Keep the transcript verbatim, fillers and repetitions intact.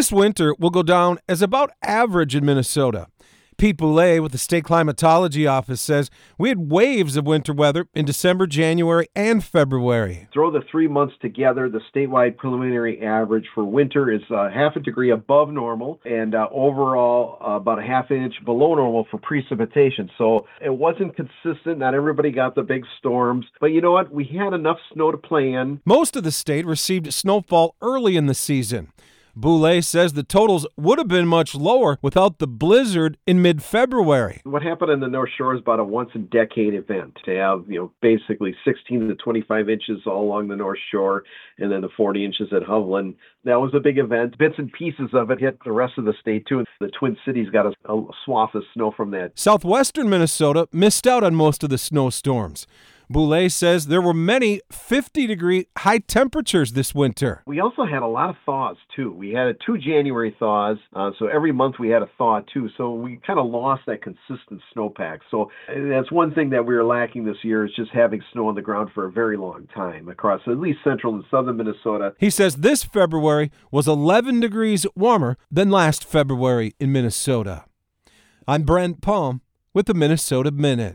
This winter will go down as about average in Minnesota. Pete Boulay with the State Climatology Office says we had waves of winter weather in December, January, and February. Throw the three months together, the statewide preliminary average for winter is uh, half a degree above normal and uh, overall uh, about a half inch below normal for precipitation. So it wasn't consistent. Not everybody got the big storms. But you know what? We had enough snow to play in. Most of the state received snowfall early in the season. Boulay says the totals would have been much lower without the blizzard in mid-February. What happened in the North Shore is about a once-a-decade event to have, you know, basically sixteen to twenty-five inches all along the North Shore and then the forty inches at Hovland. That was a big event. Bits and pieces of it hit the rest of the state, too. The Twin Cities got a, a swath of snow from that. Southwestern Minnesota missed out on most of the snowstorms. Boulay says there were many fifty-degree high temperatures this winter. We also had a lot of thaws, too. We had two January thaws, uh, so every month we had a thaw, too. So we kind of lost that consistent snowpack. So that's one thing that we were lacking this year is just having snow on the ground for a very long time across at least central and southern Minnesota. He says this February was eleven degrees warmer than last February in Minnesota. I'm Brent Palm with the Minnesota Minute.